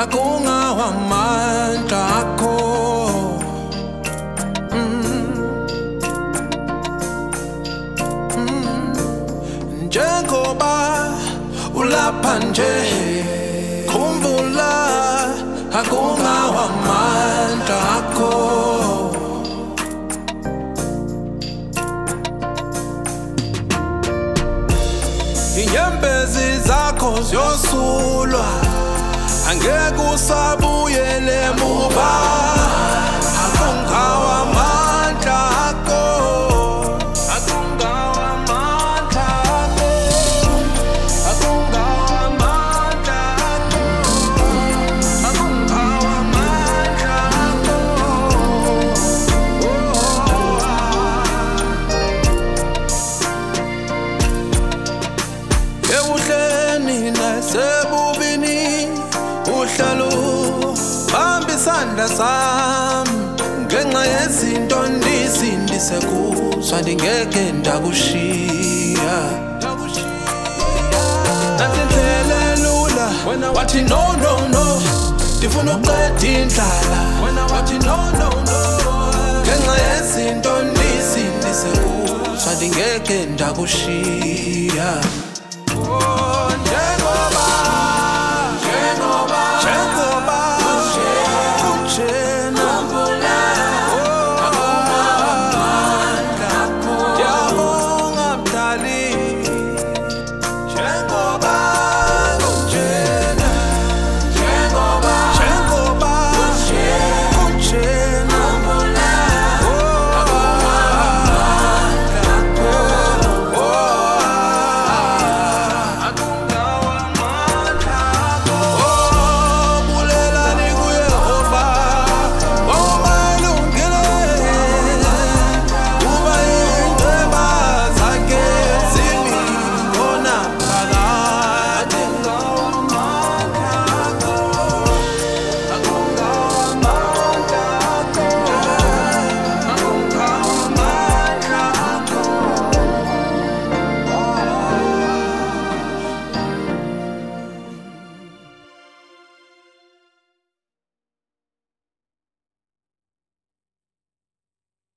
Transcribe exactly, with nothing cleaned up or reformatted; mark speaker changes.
Speaker 1: akungawa amandla akho. Njengoba ulapha nje khumbula akungawa amandla akho. Inyembezi zakho ziyosulwa, angeke usabuyele emuva. Akungawa amandla akho, akungawa amandla akho, akungawa amandla akho, akungawa amandla akho. Ewuhleni nasebubini uhlalo bamba isandla sami, ngenxa yezinto ndisindise kuzo ndingeke ndakushiya. Nathi indlela elula wena wathi no no no, ndifuna uqeda indlala wena wathi no no no, ngenxa yezinto ndisindise kuzo ndingeke ndakushiya.